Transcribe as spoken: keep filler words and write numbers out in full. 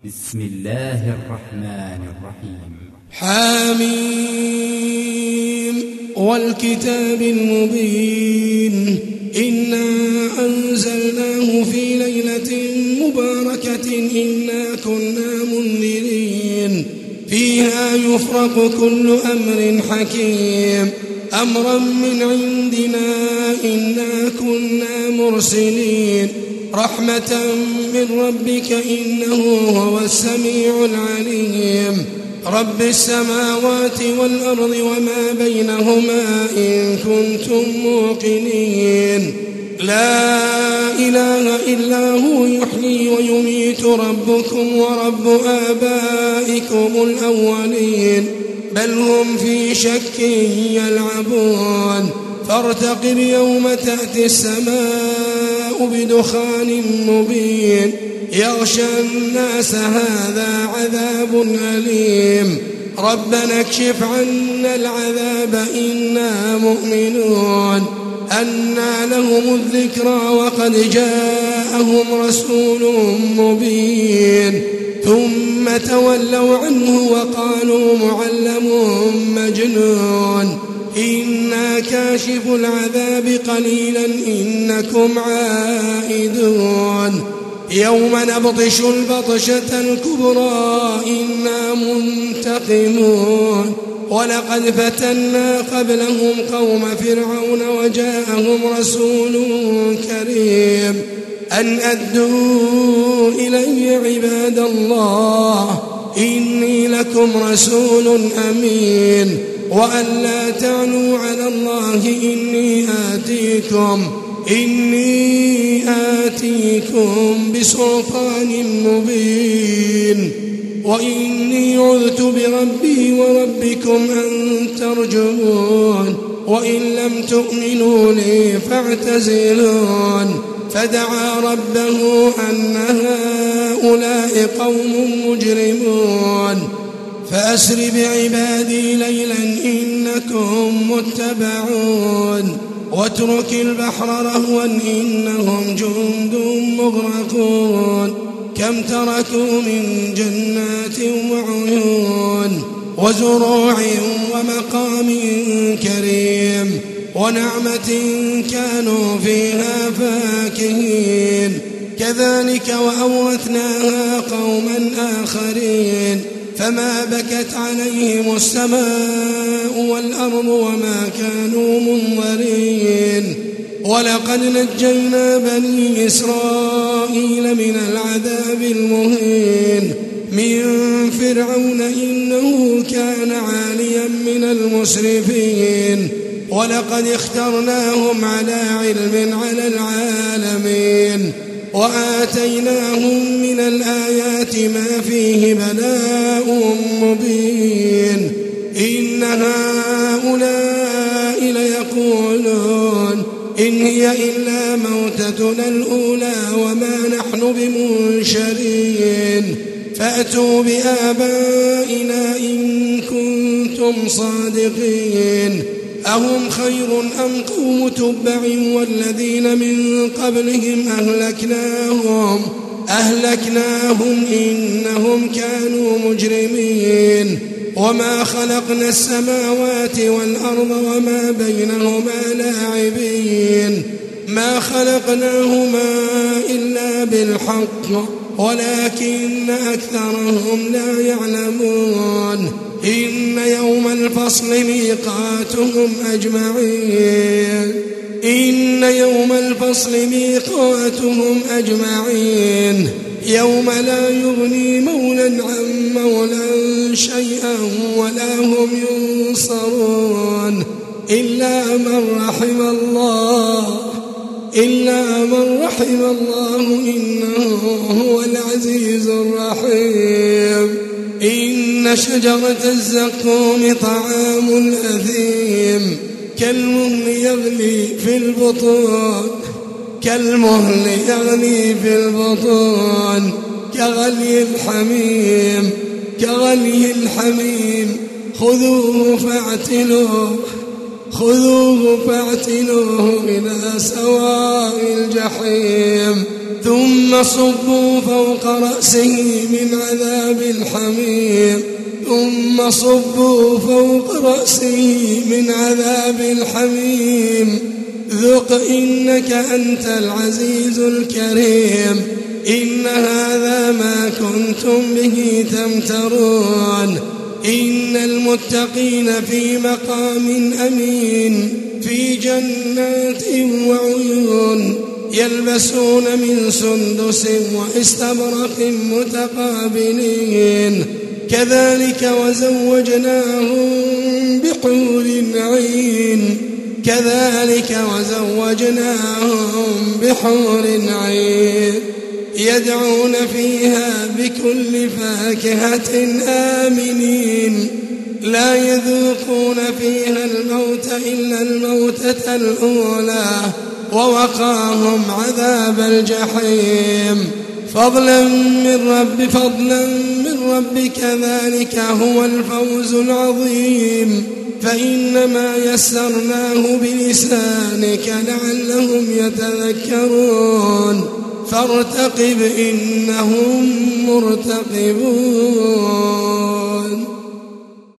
بسم الله الرحمن الرحيم. حاميم والكتاب المبين إنا أنزلناه في ليلة مباركة إنا كنا منذرين فيها يفرق كل أمر حكيم أمرا من عندنا إنا كنا مرسلين رحمة من ربك إنه هو السميع العليم رب السماوات والأرض وما بينهما إن كنتم موقنين لا إله إلا هو يحيي ويميت ربكم ورب آبائكم الأولين بل هم في شك يلعبون فارتقب يوم تأتي السماء بدخان مبين يغشى الناس هذا عذاب أليم ربنا اكشف عنا العذاب إنا مؤمنون أنى لهم الذكرى وقد جاءهم رسول مبين ثم تولوا عنه وقالوا معلم مجنون إنا كاشف العذاب قليلا إنكم عائدون يوم نبطش البطشة الكبرى إنا منتقمون ولقد فتنا قبلهم قوم فرعون وجاءهم رسول كريم أن أدوا إلي عباد الله إني لكم رسول أمين وأن لا تعلوا على الله إني آتيكم إني آتيكم بسلطان مبين وإني عذت بربي وربكم أن ترجمون وإن لم تؤمنوا لي فاعتزلون فدعا ربه أن هؤلاء قوم مجرمون فأسر بعبادي ليلا إنكم متبعون واترك البحر رهوا إنهم جند مغرقون كم تركوا من جنات وعيون وزروع ومقام كريم ونعمة كانوا فيها فاكهين كذلك وأورثناها قوما آخرين فما بكت عليهم السماء والأرض وما كانوا منظرين ولقد نجينا بني إسرائيل من العذاب المهين من فرعون إنه كان عاليا من المسرفين ولقد اخترناهم على علم على العالمين وآتيناهم من الآيات ما فيه بلاء مبين إن هؤلاء ليقولون إن هي إلا موتتنا الأولى وما نحن بمنشرين فأتوا بآبائنا إن كنتم صادقين أهم خير أم قوم تبع والذين من قبلهم أهلكناهم أهلكناهم إنهم كانوا مجرمين وما خلقنا السماوات والأرض وما بينهما لاعبين ما خلقناهما إلا بالحق ولكن أكثرهم لا يعلمون إن يوم الفصل ميقاتهم أجمعين إن يوم الفصل ميقاتهم أجمعين يوم لا يغني مولا عن مولا شيئا ولا هم ينصرون إلا من رحم الله إلا من رحم الله إنه هو العزيز الرحيم إن شجرة الزقوم طعام الأثيم كالمهل يغلي في البطون كالمهل يغلي في البطون كغلي الحميم كغلي الحميم خذوه فاعتلوه خذوه فاعتلوه إلى سواء الجحيم ثم صبوا فوق رأسه من عذاب الحميم ثم صبوا فوق رأسه من عذاب الحميم ذق إنك أنت العزيز الكريم إن هذا ما كنتم به تمترون إن المتقين في مقام أمين في جنات وعيون يلبسون من سندس واستبرق متقابلين كذلك وزوجناهم بحور عين كذلك وزوجناهم بحور عين يدعون فيها بكل فاكهة آمنين لا يذوقون فيها الموت إلا الموتة الأولى ووقاهم عذاب الجحيم فضلا من رب فضلا من ربك ذلك هو الفوز العظيم فإنما يسرناه بلسانك لعلهم يتذكرون فارتقب إنهم مرتقبون.